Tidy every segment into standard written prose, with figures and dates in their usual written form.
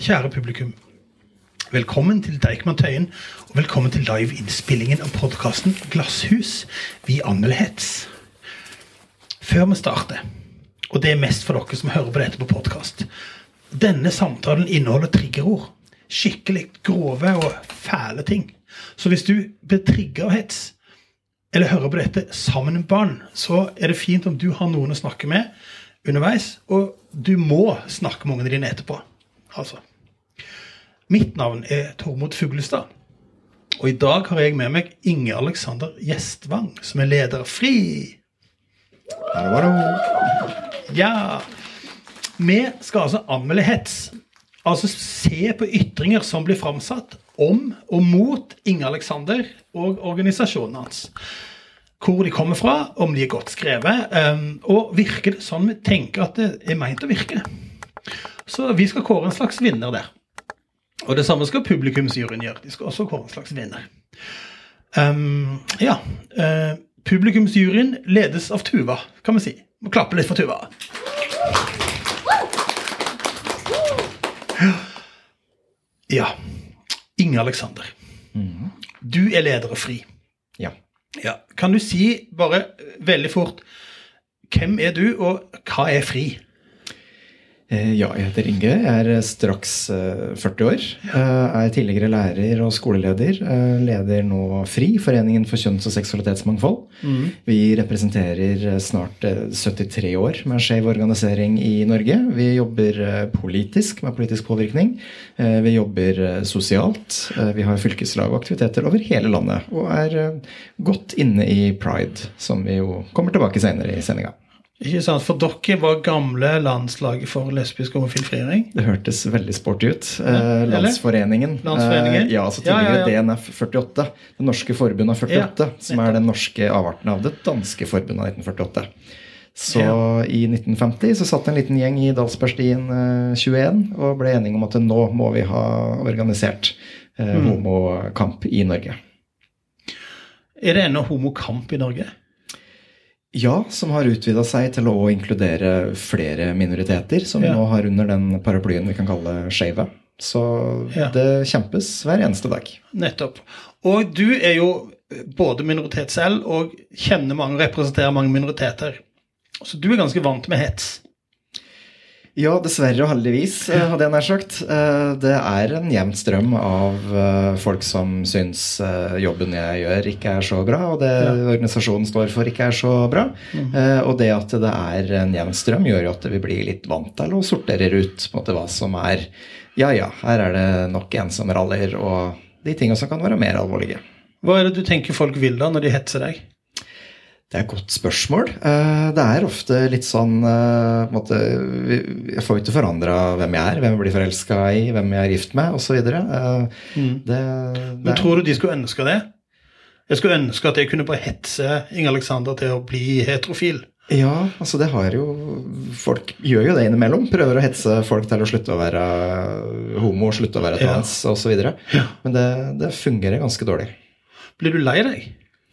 kjære publikum. Velkommen til Deichman Tøyen, og velkommen til live-innspillingen av podcasten Glasshus, vi anmelder hets. Før vi starter, og det mest for dere som hører på dette på podcast, denne samtalen inneholder triggerord, skikkelig grove og fæle ting. Så hvis du blir trigget av hets, eller hører på dette sammen med barn, så det fint om du har noen å snakke med underveis, og du må snakke med ungene dine etterpå. Altså. Mitt navn Tormod Fuglestad, og i dag har jeg med meg Inge Alexander Gjestvang, som leder av FRI. Hallo. Ja, vi skal altså anmelde hets, altså se på ytringer som blir framsatt om og mot Inge Alexander og organisasjonen hans. Hvor de kommer fra, om de godt skrevet, og virker det sånn vi tenker at det meint å virke. Så vi skal kåre en slags vinner der. Og det samme skal publikumsjuryen gjøre. De skal også kåre en slags vinner. Publikumsjuryen ledes av Tuva, kan vi si. Må klappe litt for Tuva. Ja, Inge Alexander. Du leder av FRI. Ja. Ja, kan du si bare veldig fort, hvem du, og hva FRI? Ja, jeg heter Inge, jeg straks 40 år, tidligere lærer og skoleleder, leder nå FRI, Foreningen for kjønns- og seksualitetsmangfold. Vi representerer snart 73 år med skjev organisering i Norge. Vi jobber politisk, med politisk påvirkning. Vi jobber sosialt. Vi har fylkeslag og aktiviteter over hele landet, og godt inne i Pride, som vi jo kommer tilbake senere i sendingen. Ikke sant, for dere var gamle landslaget for lesbisk og homofil frigjøring. Det hørtes veldig sporty ut. Landsforeningen. Landsforeningen. Ja, altså tidligere DNF 48, det norske forbundet av 48, som den norske avarten av det danske forbundet av 1948. Så i 1950 så satt en liten gjeng i Dalsbergstien 21 og ble enige om at nå må vi ha organisert homokamp i Norge. Det ennå homokamp i Norge? Ja, som har utvidet seg til å inkludere flere minoriteter, som vi nå har under den paraplyen vi kan kalle skeive. Så det kjempes hver eneste dag. Nettopp. Og du jo både minoritet selv, og kjenner mange og representerer mange minoriteter. Så du ganske vant med hets. Ja, dessverre og heldigvis, hadde jeg nær sagt. Det en jevn strøm av folk som syns jobben jeg gjør ikke så bra, og det organisasjonen står for ikke så bra. Og det at det en jevn strøm gjør jo at vi blir litt vant til å sortere ut på en måte hva som her det nok ensomme raller, og de tingene som kan være mer alvorlige. Hva det du tenker folk vil da når de hetser deg? Det et godt spørsmål. Det ofte litt sånn, jeg får ikke forandret hvem jeg hvem jeg blir forelsket i, hvem jeg gift med, og så videre. Men tror du de skulle ønske det? Jeg skulle ønske at jeg kunne bare hetse Inge Alexander til å bli heterofil. Ja, altså det har jo, folk gjør jo det innimellom, prøver å hetse folk til å slutte å være homo, slutte å være trans, og så videre. Men det fungerer ganske dårlig. Blir du lei deg?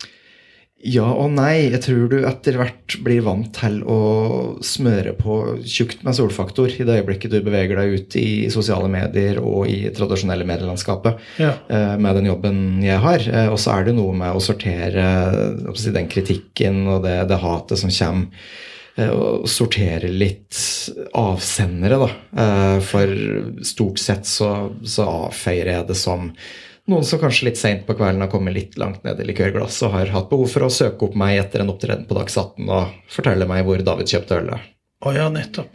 Ja og nei, jeg tror du etter hvert blir vant til å smøre på tjukt med solfaktor i det øyeblikket du beveger deg ut i sosiale medier og i tradisjonelle medielandskapet med den jobben jeg har. Og så det noe med å sortere den kritikken og det hatet som kommer, og sortere litt avsendere da. For stort sett så avfeier jeg det som noen som kanskje litt sent på kvelden har kommet litt langt ned i likørglass og har hatt behov for å søke opp meg etter en opptreden på Dags 18 og fortelle meg hvor David kjøpte ølet. Ja, nettopp.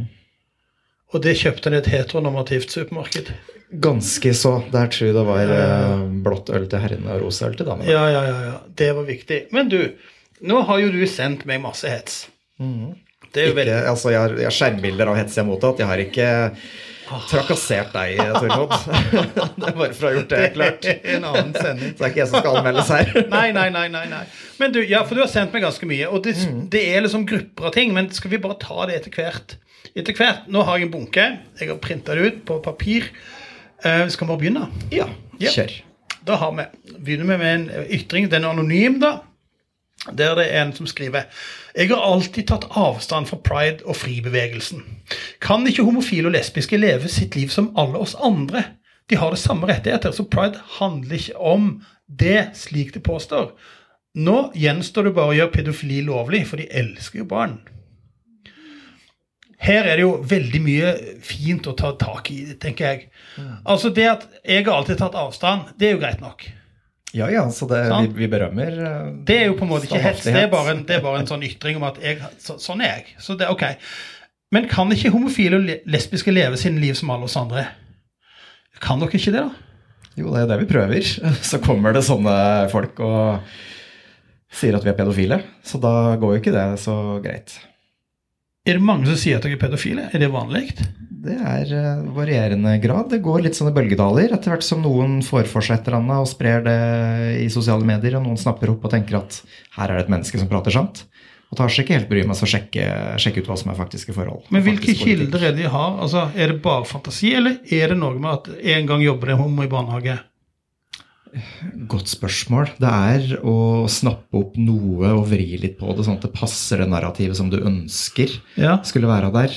Og det kjøpte han i et heteronormativt supermarked? Ganske så. Der tror jeg det var blått øl til herrene og rosa øl til damene. Ja. Det var viktig. Men du, nå har jo du sendt meg masse hets. Det jo veldig... Altså, jeg har skjermbilder av hets jeg mottatt. Jeg har ikke... trakassert deg, Tormod. Det bare for å ha gjort det klart. En annen sending. Så det ikke jeg som skal anmeldes her. Nei. Men du, for du har sendt meg ganske mye, og det liksom grupper av ting, men skal vi bare ta det etter hvert? Nå har jeg en bunke, jeg har printet det ut på papir. Skal vi bare begynne? Ja, kjør. Da begynner vi med en ytring, den anonym da. der det en som skriver: «Jeg har alltid tatt avstand fra Pride og fribevegelsen. Kan ikke homofile og lesbiske leve sitt liv som alle oss andre? De har det samme rettigheter, så Pride handler ikke om det slik det påstår. Nå gjenstår det bare å gjøre pedofili lovlig, for de elsker jo barn.» Her det jo veldig mye fint å ta tak i, tenker jeg. Altså det at jeg har alltid tatt avstand, det jo greit nok. Ja, så vi berømmer det jo på en måte ikke hets, det bare en sånn ytring om at sånn jeg. Så det ok. Men kan ikke homofile og lesbiske leve sine liv som alle oss andre? Kan dere ikke det da? Jo, det det vi prøver. Så kommer det sånne folk og sier at vi pedofile, så da går jo ikke det så greit. Det mange som sier at dere pedofile? Det vanlig? Det varierende grad. Det går litt sånne bølgedaler, etter hvert som noen får for seg et eller annet og sprer det i sosiale medier, og noen snapper opp og tenker at her det et menneske som prater sant, og tar seg ikke helt bry med å sjekke ut hva som faktiske forhold. Men hvilke kilder de har? Altså, det bare fantasi, eller det noe med at en gang jobber det homo i barnehage? Godt spørsmål. Det å snappe opp noe og vri litt på det, sånn at det passer det narrativet som du ønsker skulle være der,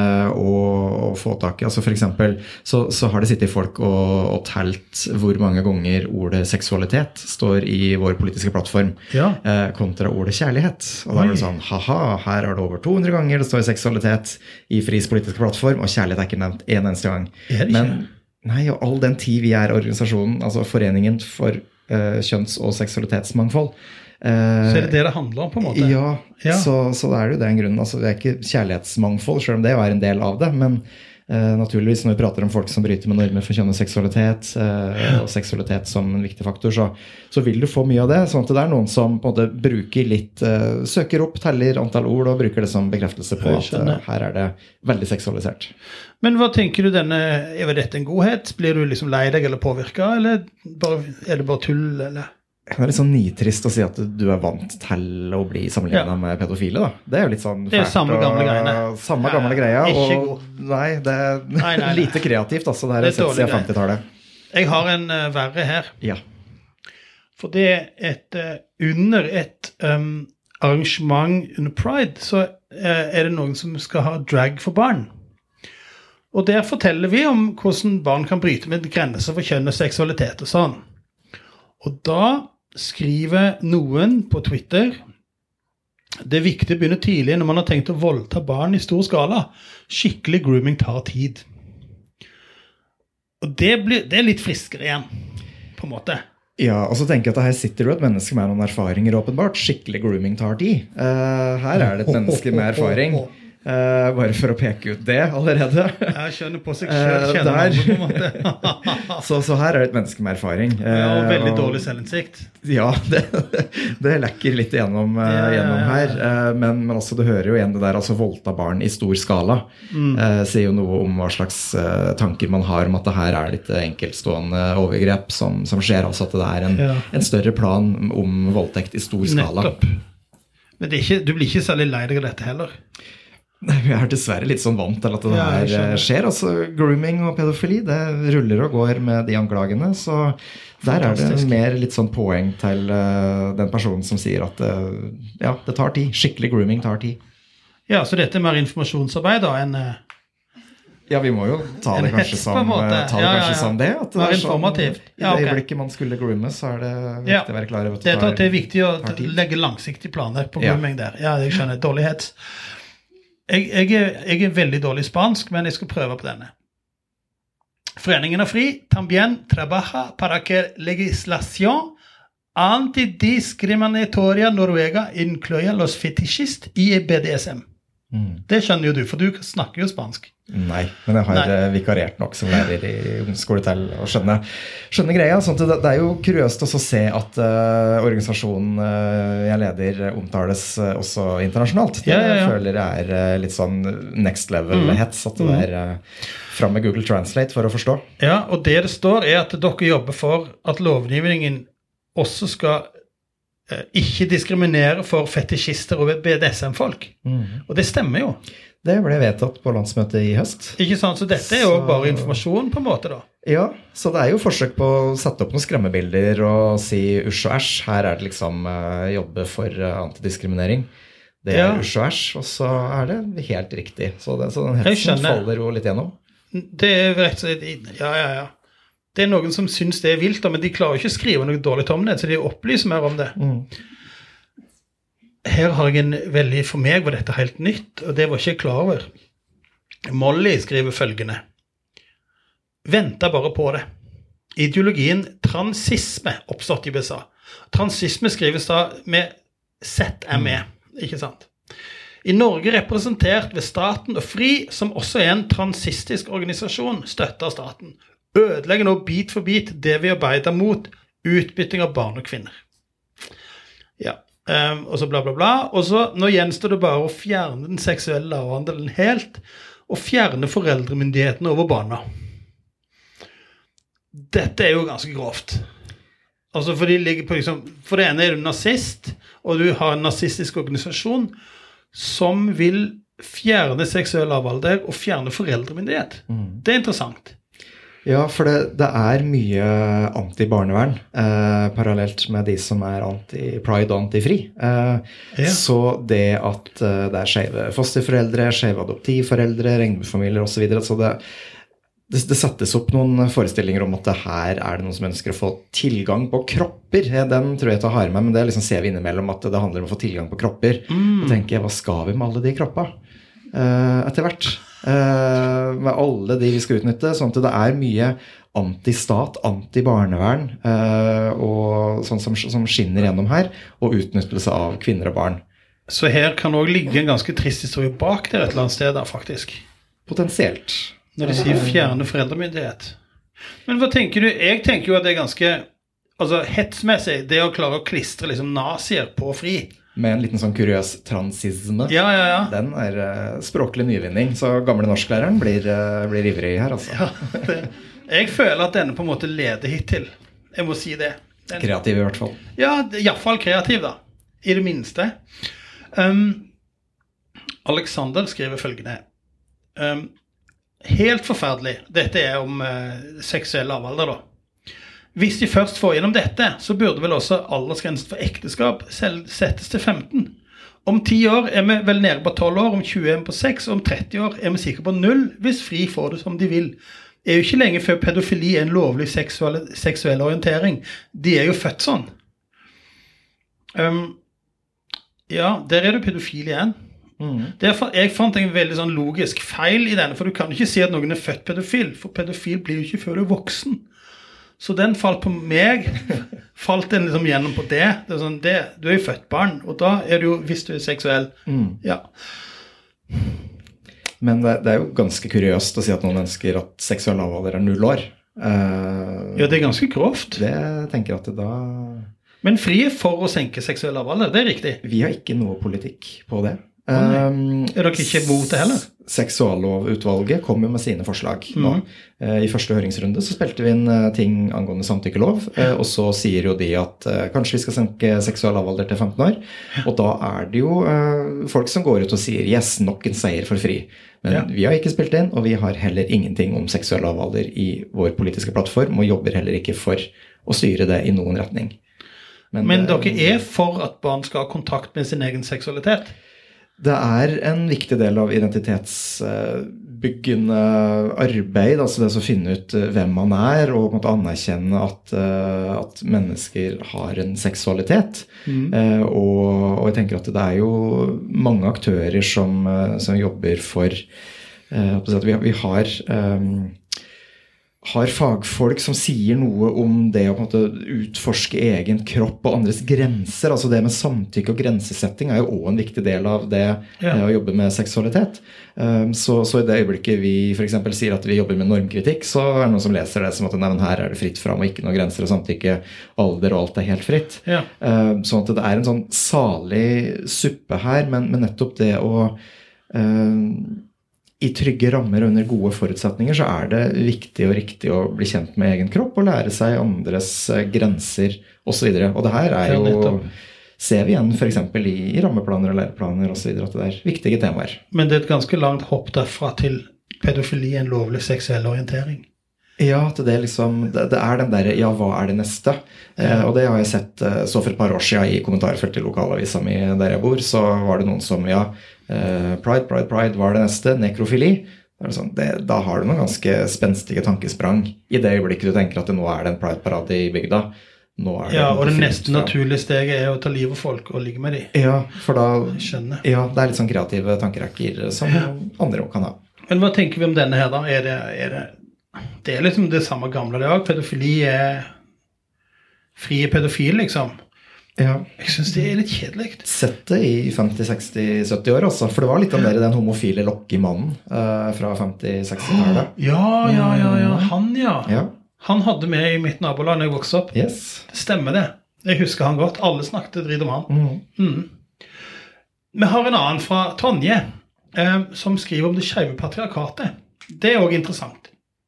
og få tak i. Altså for eksempel, så har det sittet folk og telt hvor mange ganger ordet seksualitet står i vår politiske plattform, kontra ordet kjærlighet. Og da det sånn, haha, her det over 200 ganger det står seksualitet i Fris politiske plattform, og kjærlighet ikke nevnt en eneste gang. Men nei, og all den tid vi organisasjonen, altså Foreningen for kjønns- og seksualitetsmangfold. Så det det handler om på en måte? Ja. Så det jo det en grunn. Altså, det ikke kjærlighetsmangfold, selv om det en del av det, men naturligvis når vi prater om folk som bryter med normer for kjønn og seksualitet, og seksualitet som en viktig faktor, så vil du få mye av det, sånn at det noen som på en måte bruker litt, søker opp, teller antall ord, og bruker det som bekreftelse på at her det veldig seksualisert. Men hva tenker du denne, dette en godhet? Blir du liksom lei deg eller påvirket, eller det bare tull, eller? Det litt sånn nitrist å si at du vant til å bli sammenlignet med pedofile, da. Det jo litt sånn fælt. Det samme gamle greiene. Samme gamle greia. Ikke god. Nei, det lite kreativt, altså. Det sett siden 50-tallet. Jeg har en verre her. Ja. For det under et arrangement under Pride, så det noen som skal ha drag for barn. Og der forteller vi om hvordan barn kan bryte med grenser for kjønn og seksualitet og sånn. Og da skriver noen på Twitter: det viktig å begynne tidlig når man har tenkt å voldta barn i stor skala. Skikkelig grooming tar tid. Og det litt friskere igjen, på en måte. Ja, og så tenker jeg at her sitter du et menneske med noen erfaringer åpenbart. Skikkelig grooming tar tid. Her det et menneske med erfaring. Bare for å peke ut det allerede. Jeg skjønner på seg selv, kjenner man på en måte. så her det et menneske med erfaring. Og veldig dårlig selvinnsikt. Ja, det lekker litt gjennom her. Men også, du hører jo igjen det der, altså voldta barn i stor skala. Sier jo noe om hva slags tanker man har om at det her litt enkeltstående overgrep som skjer, altså at det en større plan om voldtekt i stor skala. Nettopp. Men du blir ikke særlig lei deg av dette heller. Nei, vi dessverre litt sånn vant til at det her skjer. Altså, grooming og pedofili, det ruller og går med de anklagene, så der det mer litt sånn poeng til den personen som sier at det tar tid. Skikkelig grooming tar tid. Ja, så dette mer informasjonsarbeid da enn... Ja, vi må jo ta det kanskje som det. At det informativt. I det øyeblikket man skulle groome, så det viktig å være klar over at det viktig å legge langsiktige planer på grooming der. Ja, jeg skjønner, dårlighet. Jeg veldig dårlig spansk, men jeg skal prøve på denne. Foreningen er fri. También trabaja para que legislación antidiscriminatoria noruega incluya los fetishistas i BDSM. Det skjønner jo du, for du snakker jo spansk. Nei, men jeg har vikarert nok som lærer i ungdomsskole til å skjønne greia. Sånn at det jo kuriøst å se at organisasjonen jeg leder omtales også internasjonalt. Jeg føler det litt sånn next level hets, at det frem med Google Translate for å forstå. Ja, og det står at dere jobber for at lovgivningen også skal ikke diskriminere for fetisjister og BDSM-folk. Og det stemmer jo. Det ble vedtatt på landsmøtet I høst. Ikke sant? Så dette jo bare informasjon på en måte da? Ja, så det jo forsøk på å sette opp noen skremmebilder og si usj og æsj. Her det liksom jobbe for antidiskriminering. Det usj og æsj, og så det helt riktig. Så den hetsen faller jo litt gjennom. Det rett og slett, ja. Det noen som synes det vilt, men de klarer ikke å skrive noe dårlig om det, så de opplyser mer om det. Her har jeg for meg var dette helt nytt, og det var ikke jeg klar over. Molly skriver følgende. Venta bare på det. Ideologien transisme oppstått I USA. Transisme skrives da med ZME, ikke sant? I Norge representert ved staten og FRI, som også en transistisk organisasjon, støtter staten. Ødelegger nå bit for bit det vi arbeider mot, utbytting av barn og kvinner. Ja. Og så bla bla bla, og så nå gjenstår det bare å fjerne den seksuelle lavhandelen helt, og fjerne foreldremyndighetene over barna. Dette jo ganske grovt. Altså for de ligger på liksom, for det ene du nazist, og du har en nazistisk organisasjon som vil fjerne seksuell lavalder og fjerne foreldremyndighet. Det interessant. Ja, for det mye anti-barnevern, parallelt med de som anti-pride og anti-fri. Så det at det skjeve fosterforeldre, skjeve adoptivforeldre, regnbuefamilier og så videre, så det settes opp noen forestillinger om at her det noen som ønsker å få tilgang på kropper. Den tror jeg tar har med, men det liksom ser vi innimellom at det handler om å få tilgang på kropper. Da tenker jeg, hva skal vi med alle de kropper? Etter hvert. Med alle de vi skal utnytte, sånn at det mye anti-stat, anti-barnevern og sånn som skinner gjennom her, og utnyttelse av kvinner og barn. Så her kan også ligge en ganske trist historie bak der et eller annet sted da, faktisk. Potensielt. Når de sier fjerne foreldremyndighet. Men hva tenker du? Jeg tenker jo at det ganske, altså hetsmessig, det å klare å klistre liksom nazier på FRI. Med en liten sånn kuriøs transisme. Ja. Den språklig nyvinning, så gamle norsklæreren blir ivrig her, altså. Ja, jeg føler at denne på en måte leder hit til. Jeg må si det. Kreativ I hvert fall. Ja, I hvert fall kreativ da. I det minste. Alexander skriver følgende. Helt forferdelig. Dette om seksuell lavalder da. Hvis de først får gjennom dette, så burde vel også aldersgrensen for ekteskap selv settes til 15. Om 10 år vi vel nede på 12 år, om 20 på 6, om 30 år vi sikkert på 0, hvis FRI får det som de vil. Det jo ikke lenge før pedofili en lovlig seksuell orientering. De jo født sånn. Ja, der det pedofil igjen. Jeg fant en veldig sånn logisk feil I denne, for du kan ikke si at noen født pedofil, for pedofil blir jo ikke før du voksen. Så den falt på meg, falt den liksom gjennom på det. Det sånn, du jo født barn, og da du jo, hvis du seksuell, ja. Men det jo ganske kuriøst å si at noen ønsker at seksuell lavalder 0 år. Ja, det ganske grovt. Det tenker jeg at det da... Men FRI for å senke seksuell lavalder, det riktig? Vi har ikke noe politikk på det. Dere ikke mot det heller? Seksuallovutvalget kom jo med sine forslag nå. I første høringsrunde så spilte vi inn ting angående samtykkelov, og så sier jo de at kanskje vi skal senke seksualavalder til 15 år, og da det jo folk som går ut og sier yes, nok en seier for FRI. Men vi har ikke spilt inn, og vi har heller ingenting om seksualavalder I vår politiske plattform, og jobber heller ikke for å styre det I noen retning. Men dere for at barn skal ha kontakt med sin egen seksualitet? Det en viktig del av identitetsbyggende arbeid, altså det å finne ut hvem man og på en måte anerkjenne at mennesker har en seksualitet. Og jeg tenker at det jo mange aktører som jobber for at vi har fagfolk som sier noe om det å på en måte utforske egen kropp og andres grenser, altså det med samtykke og grensesetting jo også en viktig del av det å jobbe med seksualitet. Så I det øyeblikket vi for eksempel sier at vi jobber med normkritikk, så det noen som leser det som at nei, men her det fritt fram og ikke noen grenser og samtykke, alder og alt helt fritt. Sånn at det en sånn salig suppe her, men nettopp det å I trygge rammer og under gode forutsetninger så det viktig og riktig å bli kjent med egen kropp og lære seg andres grenser og så videre. Og det her jo ser vi igjen for eksempel i rammeplaner og læreplaner og så videre at det viktige temaer. Men det et ganske langt hopp derfra til pedofili en lovlig seksuell orientering. Ja, det liksom, det den der, ja, hva det neste? Og det har jeg sett, så for et par år siden i kommentarfeltet i lokalavisa mi der jeg bor, så var det noen som, ja, pride var det neste, nekrofili. Sånn, da har du noen ganske spenstige tankesprang i det øyeblikket du tenker at det nå det en pride-parade i bygda. Ja, og det neste naturlige steget å ta liv av folk og ligge med dem. Ja, for da, skjønner. Ja, det litt sånn kreative tankerekker som andre også kan ha. Men hva tenker vi om denne her da? Det liksom det samme gamle det også. Pedofili frie pedofil, liksom. Ja. Jeg synes det litt kjedelig. Sett det i 50, 60, 70 år også, for det var litt om den homofile lokkemannen fra 50-60-tallet. Ja, han ja. Ja. Han hadde med i mitt naboland når jeg vokste opp. Yes. Det stemmer det. Jeg husker han godt. Alle snakket dritt om han. Vi har en annen fra Tonje, som skriver om det skeive patriarkatet. Det også interessant.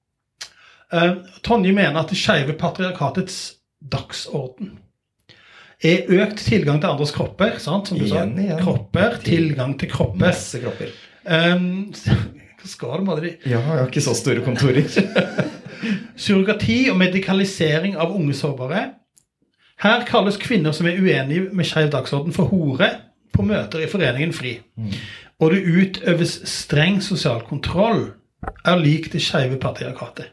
Tonje mener at det skeive patriarkatets dagsorden økt tilgang til andres kropper, sant? Som du sa. Kropper, tilgang til kropper. Masse kropper. Hva skal det med det? Ja, jeg har ikke så store kontorer. Surrogati og medikalisering av unge sårbare. Her kalles kvinner som uenige med skeiv dagsorden for hore på møter i foreningen Fri. Og det utøves streng sosial kontroll lik det skeive patriarkatet.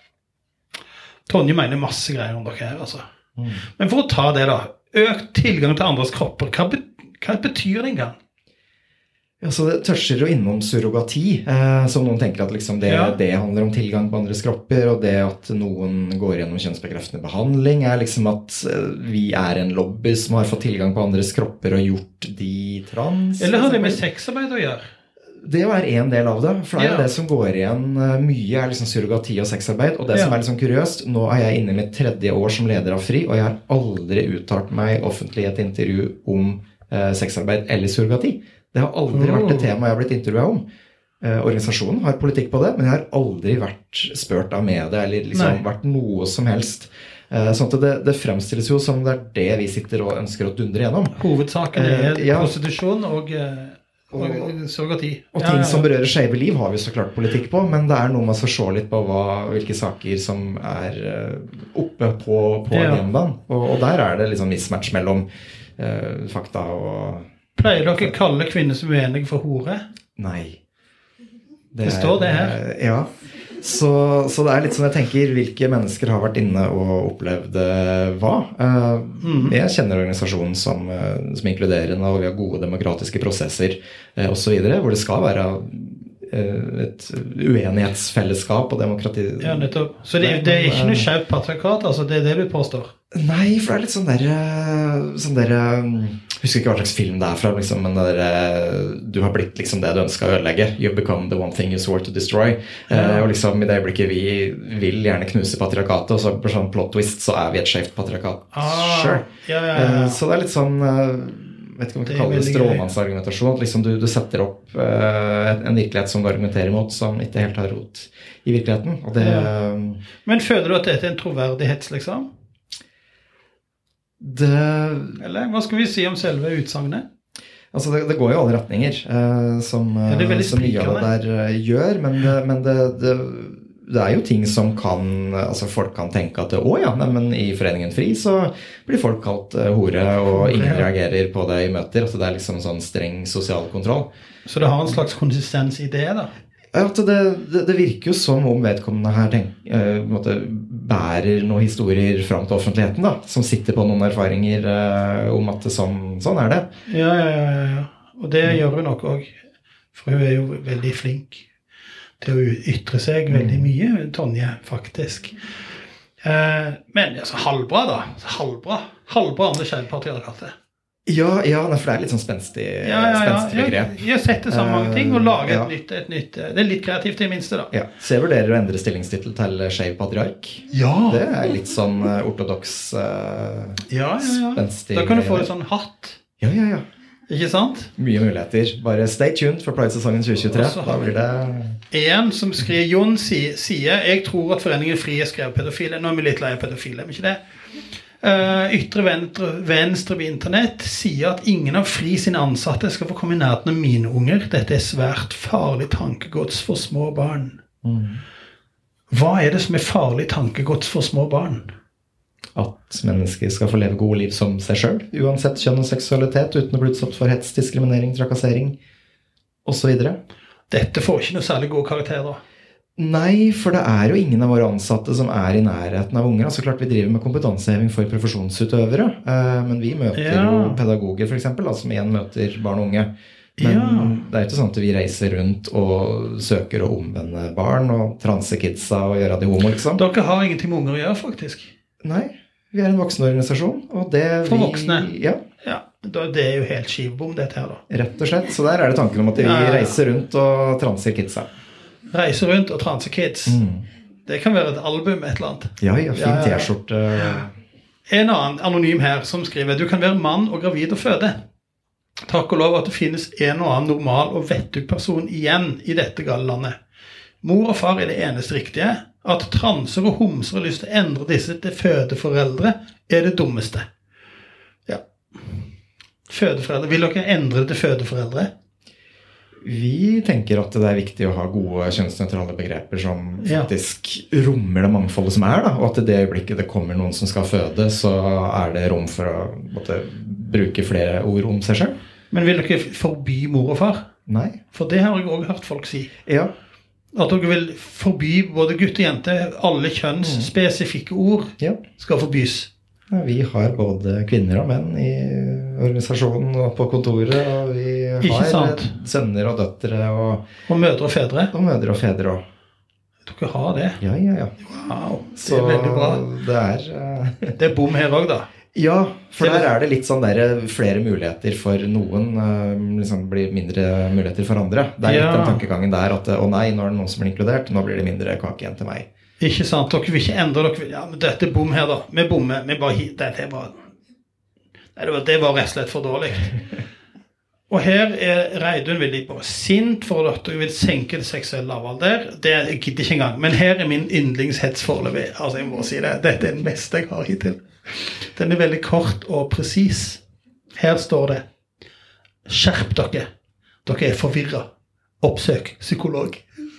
Tonje mener masse greier om dere her, altså. Men for å ta det da, økt tilgang til andres kropper, hva betyr det engang? Ja, så det tørser jo innom surrogati, som noen tenker at liksom det handler om tilgang på andres kropper, og det at noen går gjennom kjønnsbekreftende behandling liksom at vi en lobby som har fått tilgang på andres kropper og gjort de trans. Eller har det med sexarbeid å gjøre? Det jo en del av det, for det det som går igjen mye liksom surrogati og sexarbeid, og det som liksom kuriøst, nå jeg inne i mitt 3. år som leder av Fri, og jeg har aldri uttalt meg offentlig i et intervju om sexarbeid eller surrogati. Det har aldri vært et tema jeg har blitt intervjuet om. Organisasjonen har politikk på det, men jeg har aldri vært spurt av media, eller liksom vært noe som helst. Sånn at det fremstilles jo som det vi sitter og ønsker å dundre gjennom. Hovedsaken prostitusjon og surrogati. Og ting som berører skeive liv har vi så klart politikk på, men det noe med å se litt på hvilke saker som oppe på agendaen. Og der det liksom mismatch mellom fakta og... Pleier dere å kalle kvinner som uenige for hore? Nei. Det står det her. Ja. Så det litt sånn jeg tenker, hvilke mennesker har vært inne og opplevd hva? Jeg kjenner organisasjonen som inkluderende, og vi har gode demokratiske prosesser og så videre, hvor det skal være et uenighetsfellesskap og demokrati. Ja, nettopp. Så det ikke noe skjevt patriarkat, altså det det du påstår? Nei, for det litt sånn der jeg husker ikke hva slags film det fra, liksom, men du har blitt liksom det du ønsket å ødelegge. You become the one thing you swore to destroy. Og liksom i det øyeblikket vi vil gjerne knuse patriarkatet, og så på sånn plot twist så vi et skjevt patriarkat. Sure. Så det litt sånn... vet ikke om du kaller det stråmannsargumentasjon, at liksom du setter opp en virkelighet som du argumenterer mot, som ikke helt har rot i virkeligheten. Og det, Men føler du at dette en troverdighets, liksom? Eller hva skal vi si om selve utsagnet? Altså det går jo alle retninger, som mye av det der gjør, men det jo ting som folk kan tenke at men i Foreningen Fri så blir folk kalt hore, og ingen reagerer på det i møter, at det liksom sånn streng sosial kontroll. Så det har en slags konsistens i det da? Ja, det virker jo som om vedkommende her bærer noen historier frem til offentligheten da, som sitter på noen erfaringer om at sånn det. Ja. Og det gjør hun nok også, for hun jo veldig flink til å ytre seg veldig mye, Tonje, faktisk. Men altså, halvbra da. Halvbra om det skjer patriarkatet. Ja, for det litt sånn spenstig begrep. Jeg setter sammen mange ting og lager et nytt. Det litt kreativt i minste da. Ja. Så jeg vurderer å endre stillingstitel til skeiv patriark. Ja. Det litt sånn ortodoks spenstig. Da kan du få en sånn hatt. Ja. Ikke sant? Mye muligheter. Bare stay tuned for Pride-sesongen 2023. Da blir det... En som skriver, Jon sier, jeg tror at Foreningen Fri skrevet pedofile. Nå vi litt leie pedofile, men ikke det? Ytre venstre ved internett sier at ingen av Fri sine ansatte skal få komme i nærheten av mine unger. Dette svært farlig tankegods for små barn. Hva det som farlig tankegods for små barn? At mennesker skal få leve gode liv som seg selv, uansett kjønn og seksualitet, uten å bli utsatt for hets, diskriminering, trakassering, og så videre. Dette får ikke noe særlig gode karakterer. Nei, for det jo ingen av våre ansatte som i nærheten av unger. Altså klart vi driver med kompetanseheving for profesjonsutøvere, men vi møter jo pedagoger for eksempel, som igjen møter barn og unge. Men det ikke sånn at vi reiser rundt og søker å omvende barn og transe kidsa og gjøre det homo, liksom. Dere har ingenting med unger å gjøre, faktisk. Nei, vi en voksenorganisasjon, og det for voksne? Ja. Det jo helt skivebom, dette her da. Rett og slett, så der det tanken om at vi reiser rundt og transer kidsa. Reiser rundt og transer kids. Det kan være et album, et eller annet. Ja, fin t-skjorte. En annen anonym her som skriver, du kan være mann og gravid og føde. Takk og lov at det finnes en og annen normal og vettug person igjen i dette gale landet. Mor og far det eneste riktige. At transer og homser har lyst til å endre disse til fødeforeldre det dummeste. Ja. Fødeforeldre. Vil dere endre det til fødeforeldre? Vi tenker at det viktig å ha gode kjønnsneutrale begreper som faktisk rommer det mangfoldet som da, og at i det øyeblikket det kommer noen som skal føde, så det rom for å bruke flere ord om seg selv. Men vil dere forby mor og far? Nei. For det har jeg også hørt folk si. Ja. At dere vil forby både gutt og jente, alle kjønns spesifikke ord skal forbys. Ja, vi har både kvinner og menn i organisasjonen og på kontoret, og vi har sønner og døtre og mødre og fedre. Og mødre og fedre også. Dere har det? Ja. Wow, det veldig bra. Det det bom her også da. Ja, for der det litt sånn flere muligheter for noen, liksom blir mindre muligheter for andre. Det litt den tankegangen der at, nei, nå det noen som blir inkludert, nå blir det mindre kake igjen til meg. Ikke sant, dere vil ikke endre, men dette bom her da, vi bommer, vi bare hit, det var rett og slett for dårlig. Og her Reidun veldig bare sint for at dere vil senke det seksuelle lavalder, det gidder ikke engang, men her min yndlingshets foreløpig, altså jeg må si det, dette den beste jeg har hittil. Den veldig kort og presis. Her står det, skjerp dere, dere forvirret, oppsøk psykolog.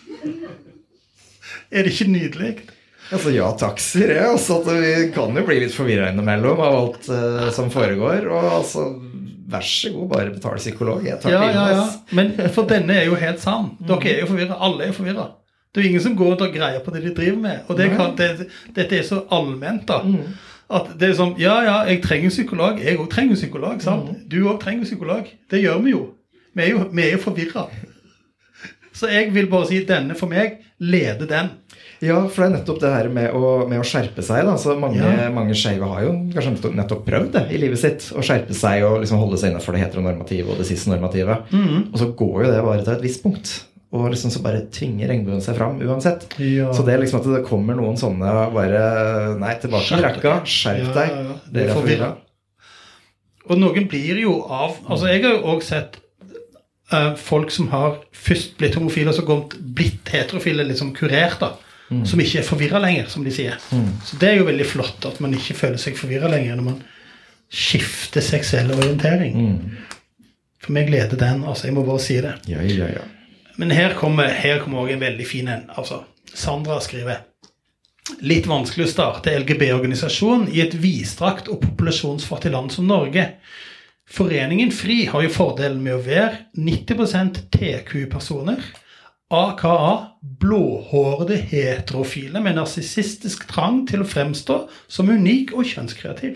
Det ikke nydelig? Altså ja, takk sier jeg. Altså, vi kan jo bli litt forvirret innimellom av alt som foregår, og altså, vær så god, bare betal psykolog. Jeg tar ja. Men for denne jo helt sann. Dere jo forvirret, alle jo forvirret. Det ingen som går og greier på det de driver med, og dette så allment da. At det som, jeg trenger psykolog, jeg også trenger psykolog, sant? Du også trenger psykolog. Det gjør vi jo. Vi jo forvirret. Så jeg vil bare si, denne for meg, leder den. Ja, for det nettopp det her med å skjerpe seg da. Så mange skeive har jo kanskje nettopp prøvd det i livet sitt, å skjerpe seg og liksom holde seg innenfor det heteronormative og det cis-normative. Og så går jo det bare til et visst punkt. Og liksom så bare tvinger regnbuen seg fram uansett. Så det liksom at det kommer noen sånne bare, nei, tilbake i rekka, skjerp deg. Det forvirret. Og noen blir jo av, altså jeg har jo også sett folk som har først blitt homofile og så blitt heterofile liksom kurert da, som ikke forvirret lenger, som de sier. Så det jo veldig flott at man ikke føler seg forvirret lenger når man skifter seksuell orientering. For meg leder den, altså jeg må bare si det. Ja. Men her kommer også en veldig fin en. Altså, Sandra skriver, litt vanskelig å starte LGB-organisasjon i et vidstrakt og populasjonsfattig land som Norge. Foreningen Fri har jo fordelen med å være 90% TQ-personer, AKA blåhårede heterofile med narsissistisk trang til å fremstå som unik og kjønnskreativ.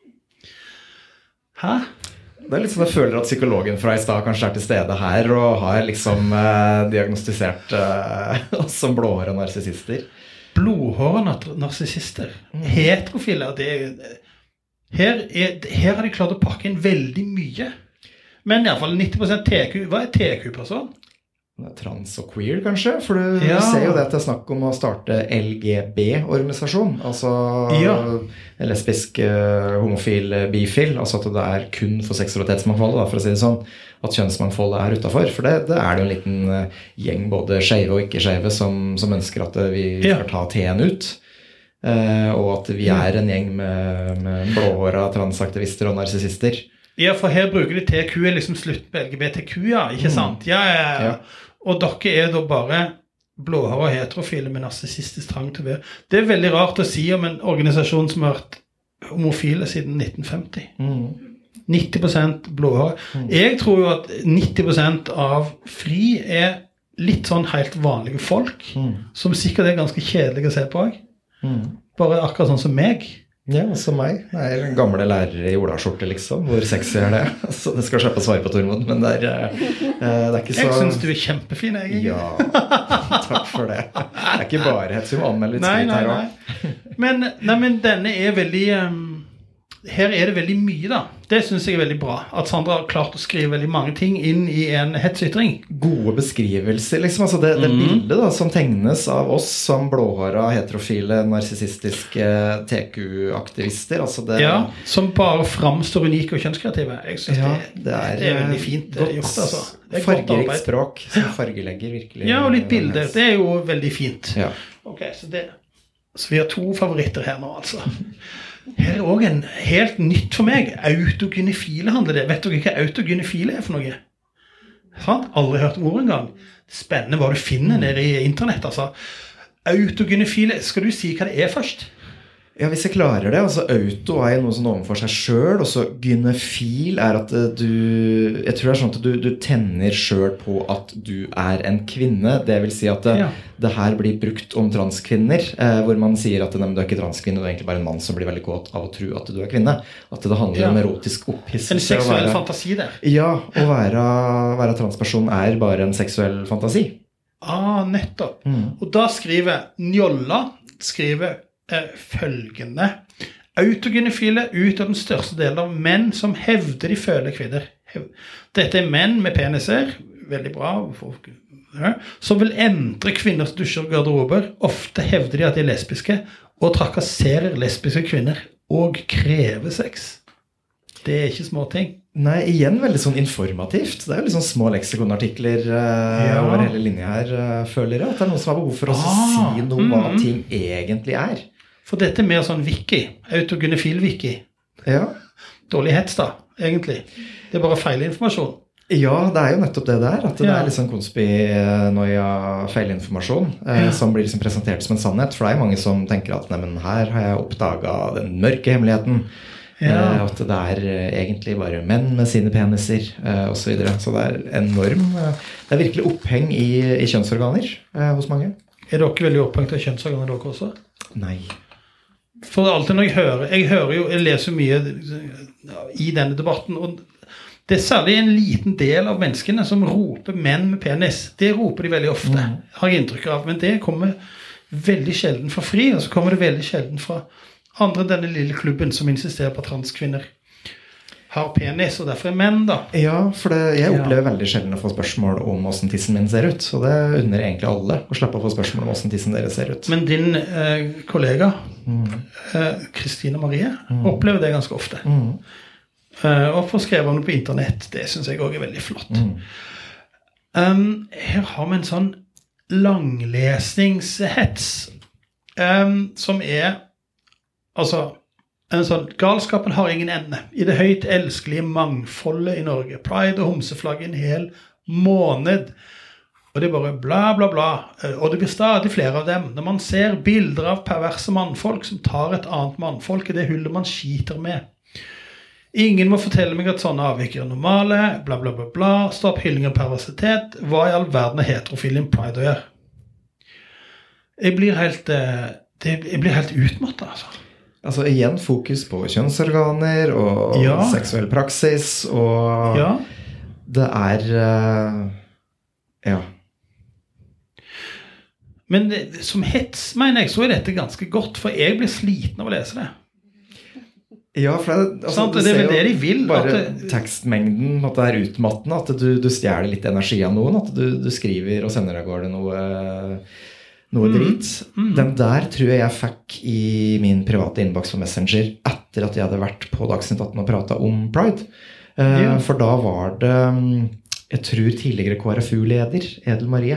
Hæ? Det litt sånn jeg føler at psykologen fra i sted kanskje til stede her og har liksom diagnostisert oss som blåhårede narsissister. Blåhårede narsissister? Heterofile, her har de klart å pakke inn veldig mye. Men i alle fall 90% TQ. Hva TQ-person? Trans og queer kanskje, for du ser jo det at det snakk om å starte LGB-organisasjon, altså lesbisk, homofil, bifil, altså at det kun for seksualitetsmangfold, for å si det sånn, at kjønnsmangfoldet utenfor, for det jo en liten gjeng, både skeive og ikke skeive, som ønsker at vi skal ta teen ut. og at vi en gjeng med blåhåra transaktivister og narsissister. Ja, for her bruker de TQ liksom slutt på LGBTQ, ja, ikke sant? Ja. Og dere da bare blåhåra og heterofile med narsissistisk trang til å være. Det veldig rart å si om en organisasjon som har vært homofile siden 1950. 90% blåhåra. Jeg tror jo at 90% av FRI litt sånn helt vanlige folk, som sikkert ganske kjedelige å se på også. Bare akkurat sånn som meg. Ja, som meg. Jeg en gamle lærer i olaskjorte, liksom. Hvor sexy det? Så det skal slippe å svare på, Tormod, men det ikke så... Jeg synes du kjempefin, egentlig. Ja, takk for det. Det ikke bare hets, vi må anmelde litt skryt her også. Men denne veldig... Her det veldig mye da. Det synes jeg veldig bra. At Sandra har klart å skrive veldig mange ting inn i en hetsytring. Gode beskrivelser, liksom. Altså det bildet da, som tegnes av oss som blåhåra, heterofile, narsissistiske TQ-aktivister. Altså det, som bare framstår unike og kjønnskreative. Jeg synes det veldig fint gjort, altså. Fargerikt språk, som fargelegger virkelig. Ja, og litt bilder. Det jo veldig fint. Ja. Ok, så vi har 2 favoritter her nå, altså. Her også en helt nytt for meg. Autogynefile handler det. Vet dere hva autogynefile for noe? Sant? Aldri hørt om ordet en gang. Spennende hva du finner nede i internett, altså. Autogynefile, skal du si hva det først? Ja, hvis jeg klarer det. Altså, auto jo noe som overfor seg selv, og så gynefil at jeg tror det sånn at du tenner selv på at du en kvinne. Det vil si at det her blir brukt om transkvinner, hvor man sier at du ikke transkvinne, du egentlig bare en mann som blir veldig godt av å tro at du kvinne. At det handler om erotisk opphisselse. En seksuell fantasi der. Ja, å være transperson bare en seksuell fantasi. Nettopp. Og da skriver Njolla, følgende: autogynefile utgjør den største delen av menn som hevder de føler kvinner. Dette menn med peniser, veldig bra, som vil endre kvinners dusjer og garderober. Ofte hevder de at de lesbiske, og trakasserer lesbiske kvinner, og krever sex. Det ikke små ting. Nei, igjen veldig sånn informativt. Det jo litt sånn små leksikonartikler over hele linja her, føler jeg. At det noen som har behov for å si noe hva ting egentlig For dette mer sånn wiki, autogynefil-wiki. Ja. Dårlig hets da, egentlig. Det bare feilinformasjon. Ja, det jo nettopp det der. At det litt sånn konspinoia feilinformasjon som blir liksom presentert som en sannhet. For det mange som tenker at nei, men her har jeg oppdaget den mørke hemmeligheten. At det egentlig bare menn med sine peniser og så videre. Så det enorm. Det virkelig oppheng i kjønnsorganer hos mange. Dere veldig opphengt av kjønnsorganer dere også? Nei. For alltid når jeg leser mye i denne debatten, og det særlig en liten del av menneskene som roper menn med penis. Det roper de veldig ofte, har jeg inntrykk av. Men det kommer veldig sjelden fra FRI, og så kommer det veldig sjelden fra andre denne lille klubben som insisterer på at transkvinner har penis, og derfor menn da. Ja, for jeg opplever veldig sjelden å få spørsmål om hvordan tissen min ser ut, og det unner egentlig alle å slappe å få spørsmål om hvordan tissen deres ser ut. Men din kollega, Christine Marie, opplever det ganske ofte. Og får skrevet om det på internett, det synes jeg også veldig flott. Her har vi en sånn langlesningshets, som altså, en sånn, galskapen har ingen ende. I det høyt elskelige mangfoldet i Norge. Pride og homseflagg en hel måned. Og det bare bla bla bla. Og det blir stadig flere av dem. Når man ser bilder av perverse mannfolk som tar et annet mannfolk i det hullet man skiter med. Ingen må fortelle meg at sånne avviker normale. Bla bla bla bla. Stopp hylling av perversitet. Hva i all verden heterofilien Pride å gjøre? Jeg blir helt utmattet, altså. Altså igjen fokus på kjønnsorganer og seksuell praksis, og det Men som hets, mener jeg, så dette ganske godt, for jeg blir sliten av å lese det. Ja, for det vel det de vil. Bare tekstmengden at det utmattende, at du stjeler litt energi av noen, at du skriver og sender av gårde noe drit. Den der tror jeg fikk i min private inbox på Messenger etter at jeg hadde vært på Dagsnytt 18 og pratet om Pride. For da var det, jeg tror tidligere KrFU-leder, Edel Marie,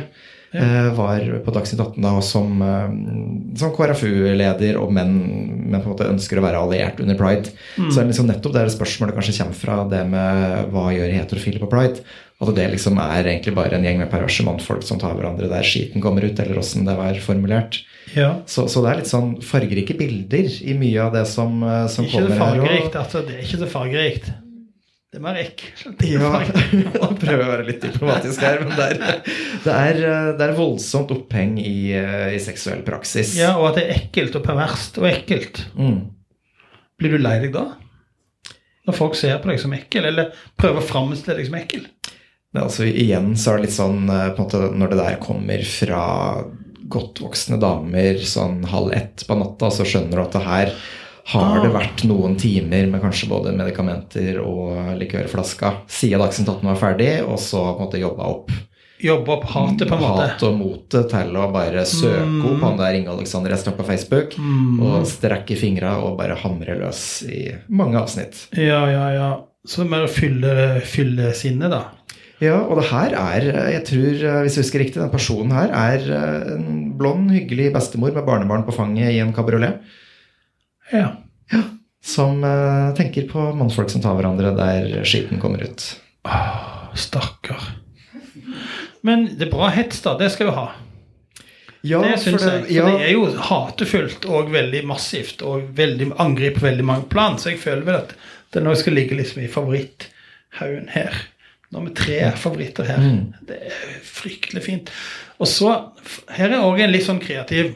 var på Dagsnytt 18 da, som KrFU-leder, men på en måte ønsker å være alliert under Pride. Så liksom nettopp det spørsmålet kanskje kommer fra det med hva gjør heterofile på Pride, at det liksom egentlig bare en gjeng med perverse mannfolk som tar hverandre der skiten kommer ut, eller hvordan det var formulert. Ja. Så det litt sånn fargerike bilder i mye av det som kommer her. Det er ikke så fargerikt. Det mer ekkelt. Ja, jeg prøver å være litt diplomatisk her, men det er voldsomt oppheng i seksuell praksis. Ja, og at det ekkelt og perverst og ekkelt. Blir du lei deg da? Når folk ser på deg som ekkel, eller prøver å fremstille deg som ekkel? Altså, igjen så det litt sånn, på en måte, når det der kommer fra godt voksne damer, sånn 12:30 på natta, så skjønner du at det her har det vært noen timer med kanskje både medikamenter og likørflaska siden Dagsnytt 18 var ferdig, og så på en måte jobbe opp hatet på en måte. Hat og motet til å bare søke opp han der Inge Alexander Estrup på Facebook, og strekke fingra og bare hamre løs i mange avsnitt. Ja. Så det mer fylle sinne da. Ja, og det her jeg tror, hvis jeg husker riktig, den personen her en blond, hyggelig bestemor med barnebarn på fanget i en kabriolet. Ja. Som tenker på mannfolk som tar hverandre der skiten kommer ut. Stakkar. Men det bra hets da, det skal du ha. Ja, det synes jeg. For det jo hatefullt og veldig massivt, og veldig angriper veldig mange plan, så jeg føler vel at det nå skal ligge liksom i favoritthaugen her. Nå har vi 3 favoritter her. Det fryktelig fint. Og så, her også en litt sånn kreativ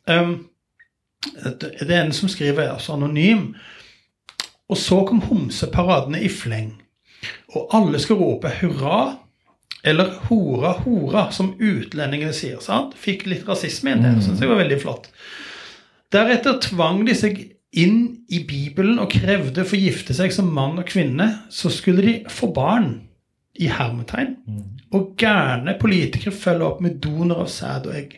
det en som skriver altså anonym, og så kom homseparadene i fleng, og alle skal rope hurra eller hora, hora, som utlendingene sier, sant? Fikk litt rasisme inn der, synes jeg var veldig flott. Deretter tvang de seg inn i Bibelen og krevde for å gifte seg som mann og kvinne, så skulle de få barn i hermetegn, og gærne politikere følger opp med donor av sæd og egg.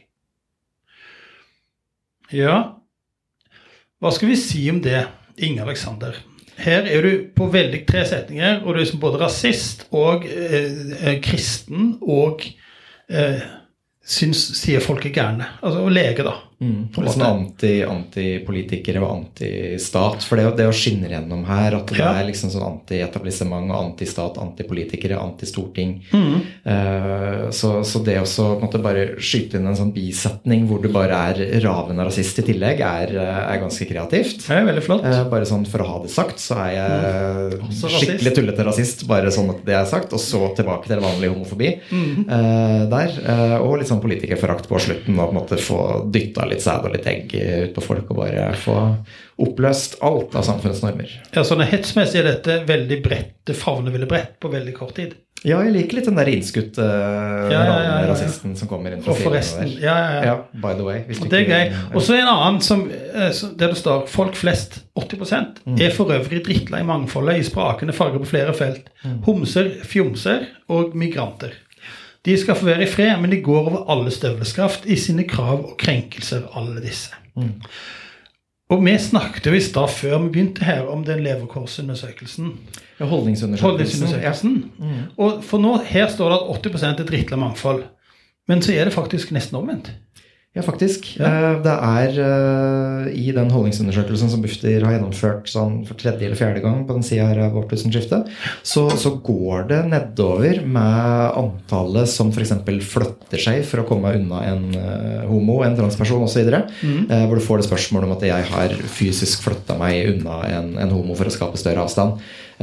Ja, hva skal vi si om det, Inge Alexander? Her du på veldig 3 setninger, og du som både rasist og kristen, og sier folk gærne. Altså, og lege da. Sånn antipolitikere og antistat, for det å skinne gjennom her, at det liksom sånn anti-etablissement og antistat, antipolitikere, antistorting. Så det også på en måte bare skyte inn en sånn bisetning hvor du bare ravende rasist i tillegg ganske kreativt. Det veldig flott. Bare sånn for å ha det sagt, så jeg skikkelig tullete rasist, bare sånn at det sagt, og så tilbake til vanlig homofobi der, og litt sånn politikerforakt på slutten, og på en måte få dyttet litt sæd og litt egg ut på folk og bare få oppløst alt av samfunnsnormer. Ja, sånn hetsmessig dette veldig bredt, det favner veldig bredt på veldig kort tid. Ja, jeg liker litt den der innskutt rasisten som kommer inn fra siden. Og forresten, ja, by the way. Det gøy. Og så en annen som, der det står, folk flest, 80%, for øvrig drittlei mangfoldet i sprakende farger på flere felt. Homser, fjomser og migranter. De skal få være i fred, men de går over alle støvleskaft i sine krav og krenkelser, alle disse. Og vi snakket jo i stad før vi begynte her om den leverkorsundersøkelsen. Ja, holdningsundersøkelsen. Og for nå, her står det at 80% drittla mangfold. Men så det faktisk nesten omvendt. Ja, faktisk. Det i den holdningsundersøkelsen som Bufdir har gjennomført sånn for 3. eller 4. gang på den siden her av årtusenskiftet, så går det nedover med antallet som for eksempel flytter seg for å komme unna en homo, en transperson og så videre, hvor du får det spørsmålet om at jeg har fysisk flyttet meg unna en homo for å skape større avstand.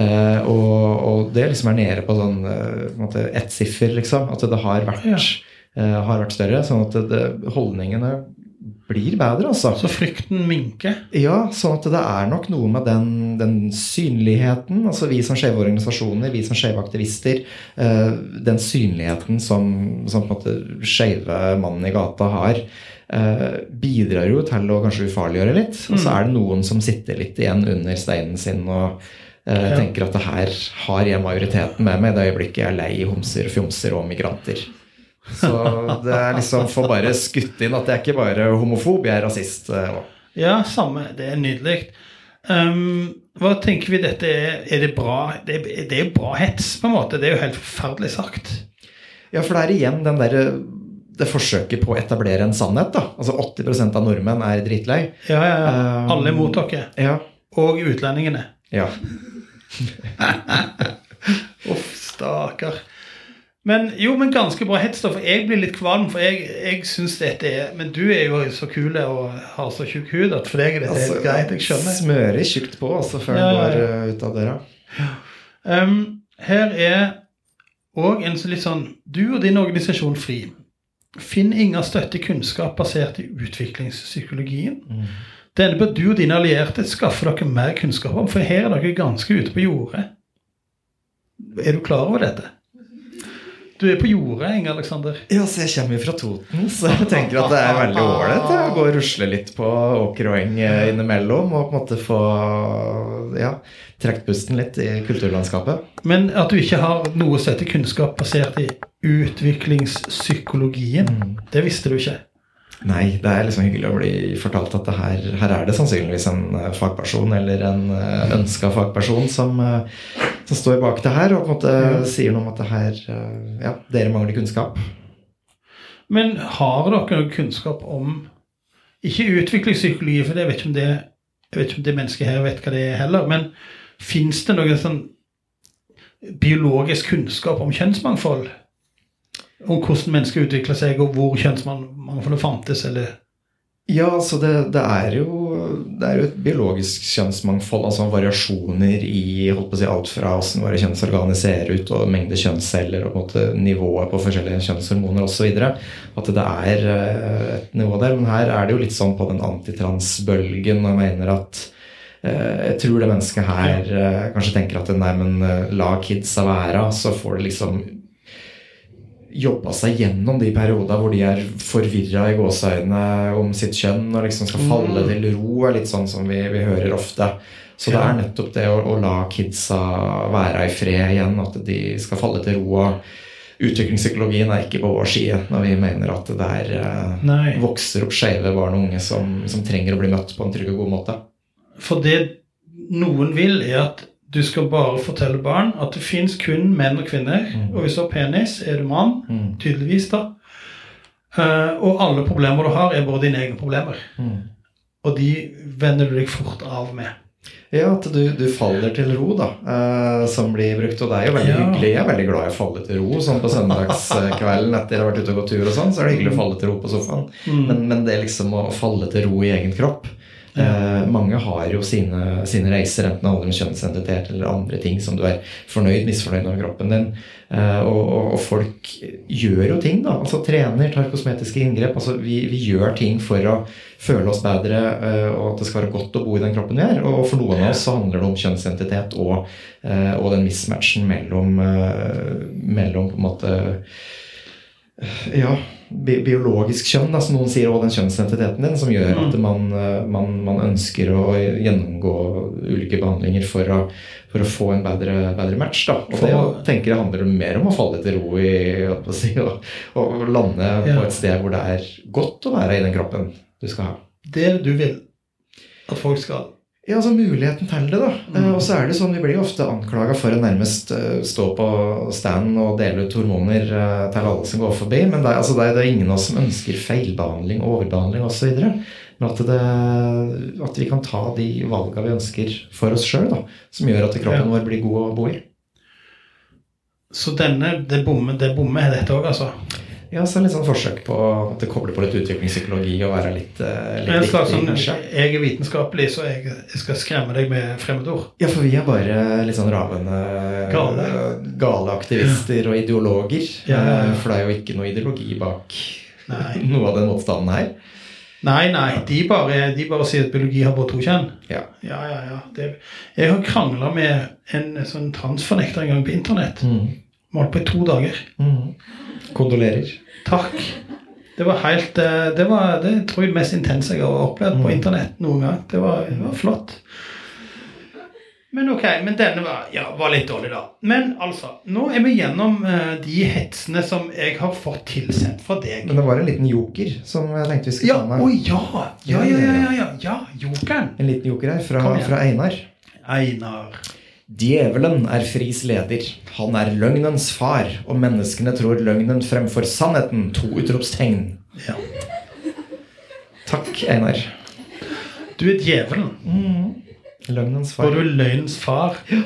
Og det liksom nede på sånn på en måte ett siffer, liksom, at det har vært større, sånn at holdningene blir bedre, altså. Så frykten minker? Ja, sånn at det nok noe med den synligheten, altså vi som skjeve organisasjoner, vi som skjeve aktivister, den synligheten som på en måte skjeve mannen i gata har, bidrar jo til å kanskje ufarliggjøre litt, og så det noen som sitter litt igjen under steinen sin og tenker at det her har jeg majoriteten med meg i det øyeblikket jeg lei homser, fjomser og migranter. Så det liksom for bare skutt inn at jeg ikke bare homofob, jeg rasist. Ja, samme. Det nydelig. Hva tenker vi dette det bra? Det jo bra hets på en måte. Det jo helt forferdelig sagt. Ja, for det igjen den der det forsøket på å etablere en sannhet da. Altså 80% av nordmenn dritlei. Ja. Alle mot dere. Ja. Og utlendingene. Ja. Stakkar. Men ganske bra hets da, for jeg blir litt kvalm, for jeg synes dette men du jo så kule og har så tjukk hud, at for deg dette helt greit, jeg skjønner. Smører tjukt på, altså, før den går ut av døra. Her også en litt sånn, du og din organisasjon FRI, finn ingen støtte kunnskap basert i utviklingspsykologien. Denne bør du og dine allierte skaffe dere mer kunnskap om, for her dere ganske ute på jordet. Du klar over dette? Du på jordet, Inge Alexander. Ja, så jeg kommer jo fra Toten, så jeg tenker at det veldig ålreit å gå og rusle litt på åker og eng innimellom, og på en måte få, trekt pusten litt i kulturlandskapet. Men at du ikke har noe sett i kunnskap basert i utviklingspsykologien, det visste du ikke? Nei, det liksom hyggelig å bli fortalt at her det sannsynligvis en fagperson eller en ønsket fagperson som står bak det her og på en måte sier noe om at det her, dere mangler kunnskap. Men har dere noe kunnskap om, ikke utviklingspsykologi, for jeg vet ikke om det mennesket her vet hva det heller, men finnes det noe sånn biologisk kunnskap om kjønnsmangfold? Om hvordan mennesker utvikler seg, og hvor kjønnsmangfoldet fantes, eller? Ja, altså det jo et biologisk kjønnsmangfold, altså variasjoner i, alt fra hvordan våre kjønnsorganer ser ut, og mengde kjønnsceller, og på en måte nivået på forskjellige kjønnshormoner og så videre. At det et nivå der, men her det jo litt sånn på den antitransbølgen, og mener at jeg tror det mennesket her kanskje tenker at nei, men la kidsa være, så får det liksom jobba seg gjennom de perioder hvor de forvirret i gåseøyne om sitt kjønn og liksom skal falle til ro litt sånn som vi hører ofte. Så det nettopp det å la kidsa være i fred igjen, at de skal falle til ro. Og utviklingspsykologien ikke på vår side når vi mener at det vokser opp skjeve barn og unge som trenger å bli møtt på en trygg og god måte. For det noen vil at du skal bare fortelle barn at det finnes kun menn og kvinner, og hvis du har penis, du mann, tydeligvis da. Og alle problemer du har bare dine egne problemer. Og de vender du deg fort av med. Ja, at du faller til ro da, som blir brukt, og det jo veldig hyggelig. Jeg veldig glad i å falle til ro, sånn på søndagskvelden etter å ha vært ute og gått tur og sånn, så det hyggelig å falle til ro på sofaen. Men det liksom å falle til ro i egen kropp, mange har jo sine reiser, enten det handler om kjønnsidentitet eller andre ting som du misfornøyd med kroppen din, og folk gjør jo ting da, altså trener, tar kosmetiske inngrep, altså vi gjør ting for å føle oss bedre, og at det skal være godt å bo i den kroppen vi og for noen av oss så handler det om kjønnsidentitet og den mismatchen mellom på en måte biologisk kjønn, som noen sier også den kjønnsidentiteten din, som gjør at man ønsker å gjennomgå ulike behandlinger for å få en bedre match da. Og det tenker jeg handler mer om å falle til ro og lande på et sted hvor det godt å være i den kroppen du skal ha. Det du vil at folk skal? Ja, altså muligheten til det da. Og så det sånn, vi blir jo ofte anklaget for å nærmest stå på stand og dele ut hormoner til alle som går forbi, men det ingen av oss som ønsker feilbehandling, overbehandling og så videre. Men at vi kan ta de valgene vi ønsker for oss selv da, som gjør at kroppen vår blir god å bo i. Så det bommet dette også, altså? Ja, så litt sånn forsøk på at det kobler på litt utviklingspsykologi og være litt viktig, kanskje. Jeg vitenskapelig, så jeg skal skremme deg med fremmedord. Ja, for vi bare litt sånn ravende, gale aktivister og ideologer. For det jo ikke noe ideologi bak noe av den motstanden her. Nei, de bare sier at biologi har bare to kjønn. Ja. Jeg har kranglet med en sånn transfornekter en gang på internett. Målt på i 2 dager. Kondolerer. Takk. Det var det tror jeg mest intense jeg har opplevd på internett noen gang. Det var flott. Men ok, men denne var litt dårlig da. Men altså, nå vi gjennom de hetsene som jeg har fått tilsendt fra deg. Men det var en liten joker som jeg tenkte vi skulle ta med. Ja, jokeren. En liten joker her fra Einar. Einar. Djevelen Fris leder. Han løgnens far, og menneskene tror løgnen fremfor sannheten. 2 utropstegn. Ja. Takk, Einar. Du djevelen. Løgnens far. Og du løgnens far. Ja.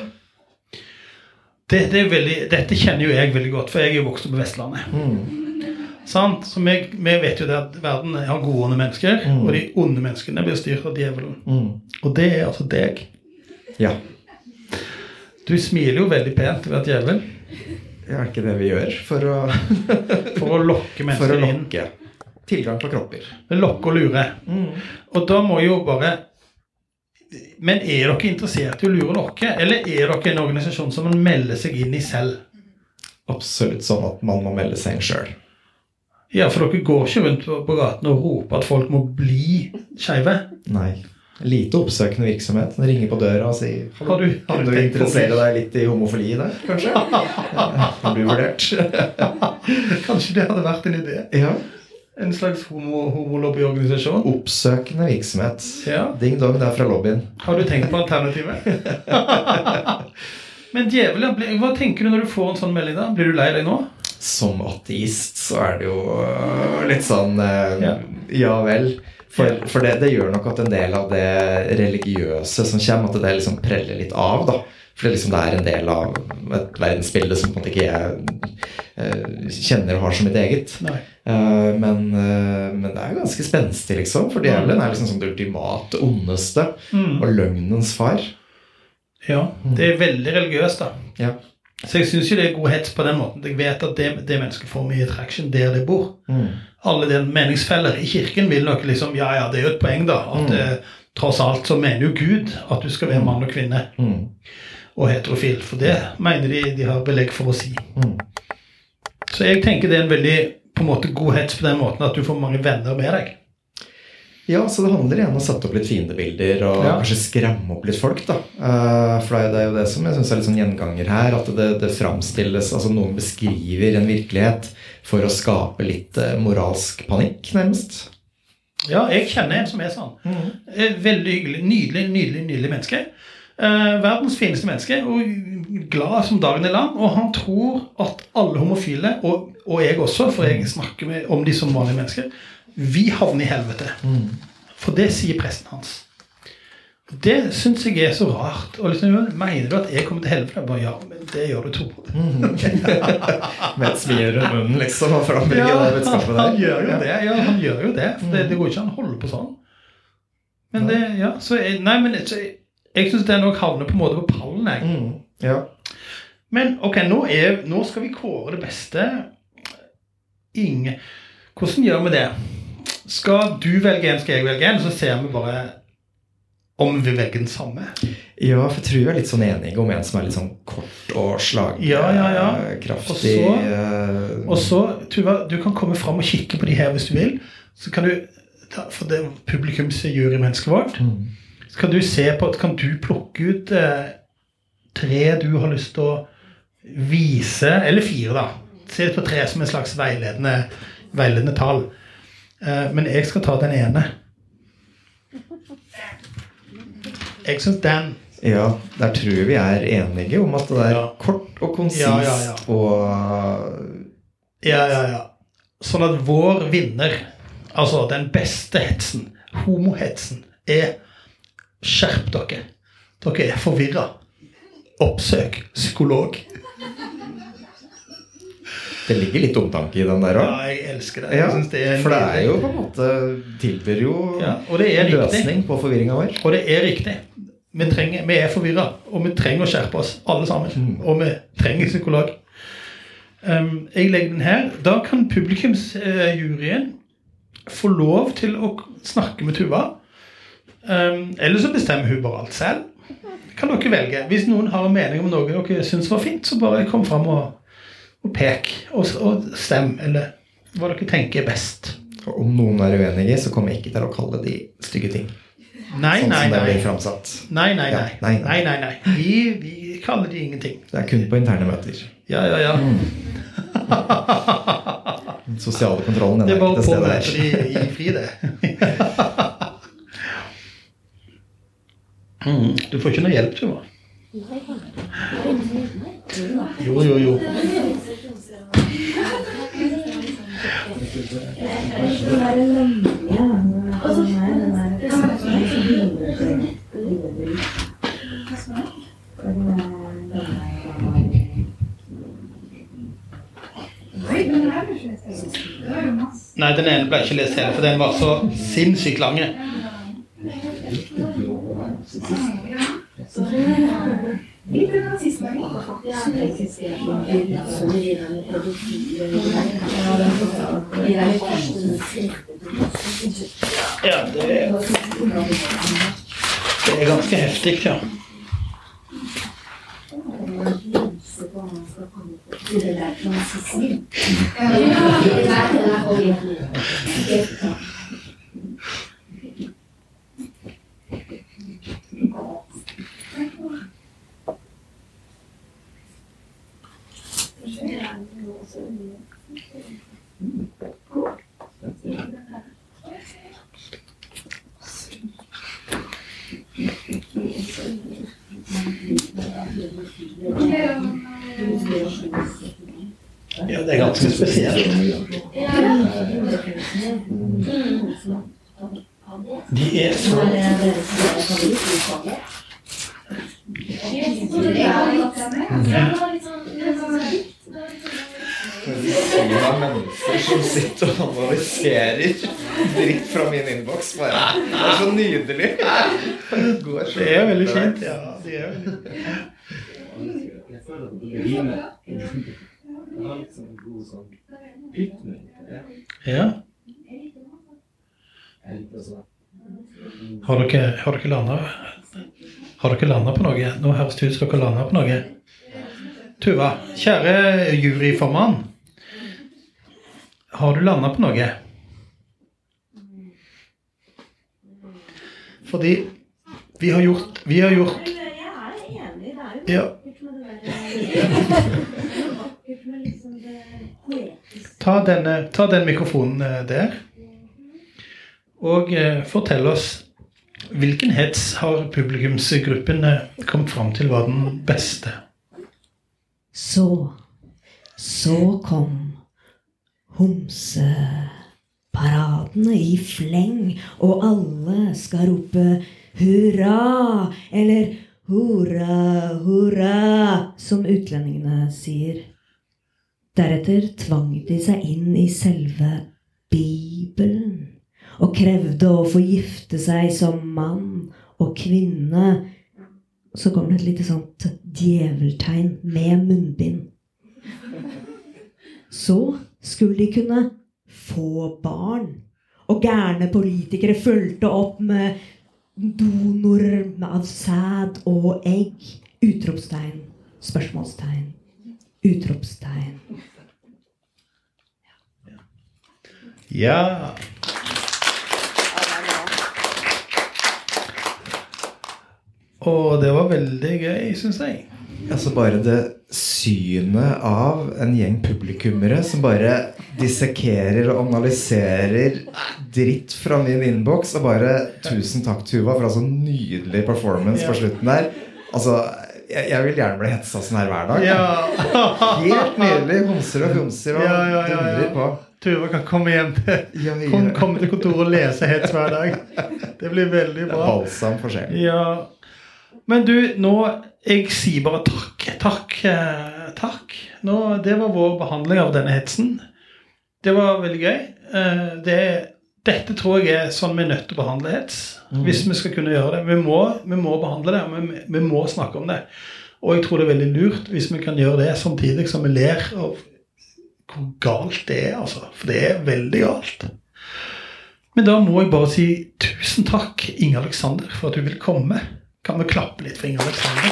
Dette kjenner jo jeg veldig godt, for jeg jo vokst opp på Vestlandet. Sant? Så vi vet jo det at verden har gode onde mennesker, og de onde menneskene blir styrt av djevelen. Og det altså deg. Ja. Du smiler jo veldig pent til å være djevel. Det ikke det vi gjør for å for å lokke mennesker inn. For å lokke. Tilgang på kropper. Lokke og lure. Og da må jo bare... Men dere interessert i å lure dere? Eller dere en organisasjon som man melder seg inn i selv? Absolutt sånn at man må melde seg inn selv. Ja, for dere går ikke rundt på gaten og roper at folk må bli skeive? Nei. Lite oppsøkende virksomhet. Den ringer på døra og sier Har du interessere deg litt i homofili der, kanskje? Har du vurdert? Kanskje det hadde vært en idé? Ja. En slags homolobbyorganisasjon? Oppsøkende virksomhet. Ja. Ding dong, det fra lobbyen. Har du tenkt på alternativet? Men djevelen, hva tenker du når du får en sånn melding da? Blir du lei deg nå? Som ateist så det jo litt sånn ja vel. For det gjør nok at en del av det religiøse som kommer, at det liksom preller litt av da. For det liksom en del av et verdensbilde som på en måte ikke jeg kjenner og har som mitt eget. Men det ganske spenstig liksom, for djevelen liksom som det ultimate ondeste og løgnens far. Ja, det veldig religiøst da. Ja. Så jeg synes jo det god hets på den måten. Jeg vet at det mennesket får mye traction der det bor. Alle de meningsfeller i kirken vil nok liksom, ja, det jo et poeng da, at tross alt så mener jo Gud at du skal være mann og kvinne og heterofil, for det mener de har belegg for å si. Så jeg tenker det en veldig på en måte god hets på den måten at du får mange venner med deg. Ja, så det handler igjen om å sette opp litt fiendebilder og kanskje skremme opp litt folk da. For det jo det som jeg synes litt sånn gjenganger her, at det framstilles, altså noen beskriver en virkelighet for å skape litt moralsk panikk, nærmest. Ja, jeg kjenner en som sånn. Veldig hyggelig, nydelig menneske. Verdens fineste menneske, og glad som dagen lang, og han tror at alle homofile, og jeg også, for jeg snakker om de som vanlige mennesker, vi havner i helvete. For det sier presten hans. Det synes jeg så rart. Og liksom, mener du at jeg kommer til helvete? Bare, ja, men det gjør du to. Med et smil rundt munnen, liksom, og frambringe det budskapet der. Han gjør jo det. Ja, han gjør jo det. For det går ikke an å holde på sånn. Men det, ja, så jeg synes det nok havner på en måte på pallen, jeg. Ja. Men, ok, nå skal vi kåre det beste. Inge. Hvordan gjør vi det? Skal du velge en, skal jeg velge en, så ser vi bare om vi velger den samme. Ja, for jeg tror vi litt sånn enige om en som litt sånn kort og slagkraftig. Og så, Tuva, du kan komme frem og kikke på de her hvis du vil. Så kan du, for det publikumsjurymennesket vårt, så kan du se på, kan du plukke ut 3 du har lyst til å vise, eller 4 da. Se på 3 som en slags veiledende tall. Men jeg skal ta den ene. Jeg synes den. Ja, der tror vi enige om at det kort og konsis og... Ja. Sånn at vår vinner, altså den beste hetsen, homohetsen, skjerp dere. Dere forvirret. Oppsøk psykolog. Det ligger litt omtanke i den der også. Ja, jeg elsker det. Ja, jeg synes det for det jo på en måte tilbyr jo en løsning på forvirringen vår. Og det riktig. Vi forvirret, og vi trenger å skjerpe oss, alle sammen. Og vi trenger psykolog. Jeg legger den her. Da kan publikumsjuryen få lov til å snakke med Tuva. Eller så bestemmer hun bare alt selv. Kan dere velge. Hvis noen har en mening om noe dere synes var fint, så bare kom frem og pek og stem, eller hva dere tenker best. Og om noen uenige, så kommer jeg ikke til å kalle de stygge ting. Nei. Som det blir fremsatt. Nei. Vi kaller de ingenting. Det kun på interne møter. Ja. Sosiale kontrollen det bare på møter i fri det. Du får ikke noe hjelp, Tuva. Jo. Nei, den ene ble ikke lest hele, for den var så sinnssykt lange. Ja, det er ganske heftig, ja. Ja, det er ganske spesielt. De er så... Mennesker som sitter og analyserer dritt fra min inbox. Det er så nydelig. Det er veldig fint, ja. Det er veldig fint. Jeg føler at det rimer. Jeg har litt sånn god sånn rytme. Ja. Har dere landet på noe? Nå høres det ut som dere landet på noe. Tuva, kjære juryformann, har du landet på noe? Fordi vi har gjort... Jeg er enig, det er jo... Ta den mikrofonen der, og fortell oss hvilken hets har publikumsgruppen kommet frem til var den beste? Så kom homseparadene i fleng, og alle skal rope hurra, eller hurra, hurra, som utlendingene sier. Deretter tvang de seg inn i selve Bibelen, og krevde å få gifte seg som mann og kvinne. Så kom det et lite sånt djeveltegn med munnbind. Så skulle de kunne få barn, og gærne politikere fulgte opp med donorer av sæd og egg. Utropstegn, spørsmålstegn, utropstegn. Ja. Og det var veldig gøy, synes jeg. Altså bare det synet av en gjeng publikummere som bare dissekerer og analyserer dritt fra min inbox, og bare tusen takk Tuva for en så nydelig performance på slutten der. Altså, jeg vil gjerne bli hetsa sånn her hver dag. Ja. Helt nydelig, homser og fjomser og dumler på. Tuva kan komme hjem komme til kontoret og lese hets hver dag. Det blir veldig bra. Balsam for sjelen. Ja. Men du, nå, jeg sier bare takk. Nå, det var vår behandling av denne hetsen. Det var veldig gøy. Dette tror jeg er sånn vi er nødt til å behandle hets, hvis vi skal kunne gjøre det. Vi må behandle det, og vi må snakke om det. Og jeg tror det er veldig lurt hvis vi kan gjøre det samtidig som vi ler av hvor galt det er, altså. For det er veldig galt. Men da må jeg bare si tusen takk, Inge Alexander, for at du vil komme. Kan vi klappe litt for Inge Alexander?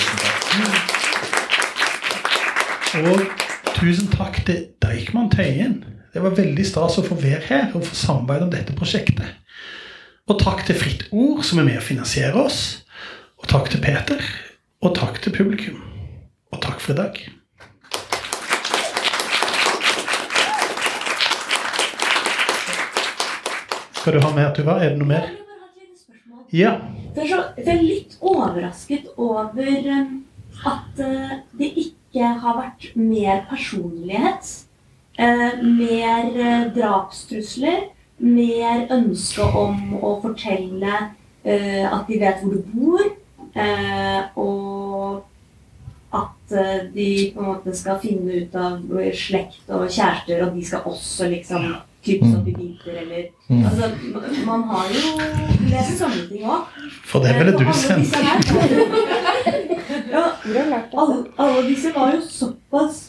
Tusen takk. Og tusen takk til Deichman Tøyen. Det var veldig stas å få være her og få samarbeide om dette prosjektet. Og takk til Fritt Ord, som er med å finansiere oss. Og takk til Peter. Og takk til publikum. Og takk for i dag. Skal du ha mer, Tuva? Er det noe mer? Ja. Jeg er litt overrasket over at det ikke har vært mer personlighet, mer drapstrusler, mer ønske om å fortelle at de vet hvor du bor, og at de på en måte skal finne ut av slekt og kjærester, og de skal også liksom klippes opp i biter, eller altså, man har jo lest sånne ting også. For det ville du sendt. Ja, alle disse var jo såpass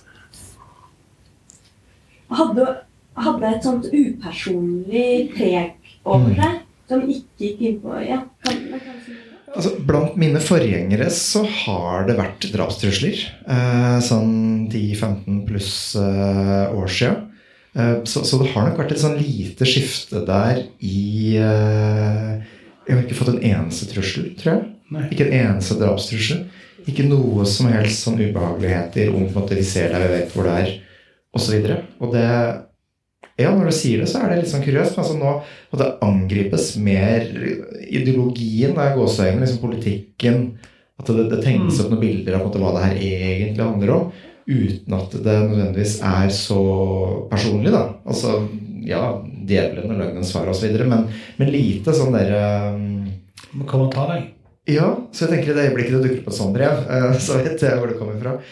hadde et sånt upersonlig preg over seg, som ikke gikk inn på, ja, kan si det? Altså, blant mine forgjengere så har det vært drapstrusler, sånn 10-15 pluss år siden. Så det har nok vært et sånn lite skifte der i jeg har ikke fått en eneste trussel, tror jeg. Nei. Ikke en eneste drapstrussel. Ikke noe som helst sånn ubehageligheter om på en måte vi ser deg, vi vet hvor det er, og så videre. Og det, ja, når du sier det, så er det litt sånn kuriøst. Altså nå må det angripes mer ideologien, da, gåseøyne, liksom politikken, at det tegnes opp noen bilder av på en måte, hva det her egentlig handler om, uten at det nødvendigvis er så personlig, da. Altså, ja, djevelen og løgnens svar og så videre, men lite sånn der... Må komme og ta deg. Ja, så jeg tenker i det øyeblikket det dukker på et sånt brev, så vet jeg hvor det kommer fra.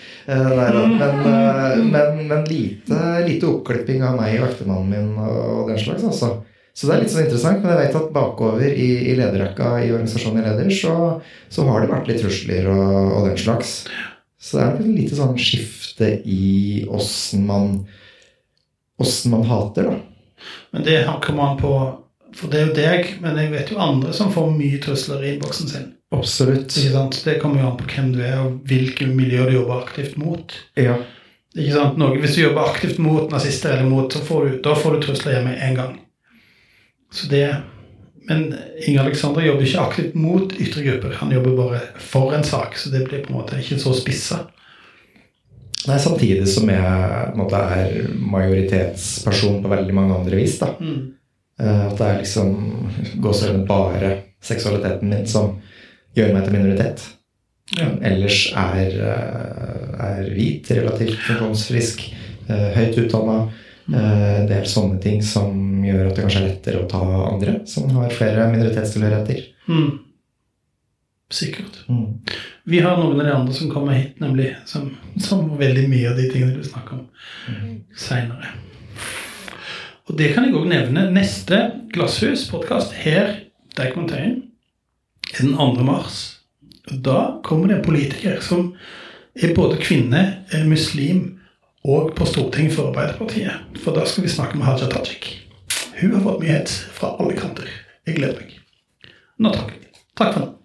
Men lite oppklipping av meg og ektemannen min og den slags, altså. Så det er litt sånn interessant, men jeg vet at bakover i lederrekka i organisasjonen i leder, så har det vært litt trusler og den slags. Så det er et lite sånn skifte i hvordan man hater, da. Men det kommer man på, for det er jo deg, men jeg vet jo andre som får mye trusler i innboksen sin. Absolutt. Ikke sant? Det kommer jo an på hvem du er, og hvilke miljøer du jobber aktivt mot. Ja. Ikke sant? Hvis du jobber aktivt mot nazister eller mot, så får du trusler hjemme en gang. Så det, men Inger Alexander jobber ikke aktivt mot ytre grupper. Han jobber bare for en sak, så det blir på en måte ikke så spisset. Nei, samtidig som jeg på en måte er majoritetsperson på veldig mange andre vis, da. At det er liksom gåsøyne bare seksualiteten min som gjør meg til minoritet. Ja. Ellers er hvit, relativt funksjonsfrisk, høyt utdannet. Det er sånne ting som gjør at det kanskje er lettere å ta andre som har flere minoritetstilhørigheter. Sikkert. Vi har noen av de andre som kommer hit, nemlig som veldig mye av de tingene du snakker om senere. Og det kan jeg også nevne. Neste Glasshus-podcast her, Deichman-Tøyen, den 2. mars. Da kommer det en politiker som er både kvinne, muslim og på Stortinget for Arbeiderpartiet. For da skal vi snakke med Hadia Tajik. Hun har fått mye hets fra alle kanter. Jeg gleder meg. Nå takk. Takk for nå.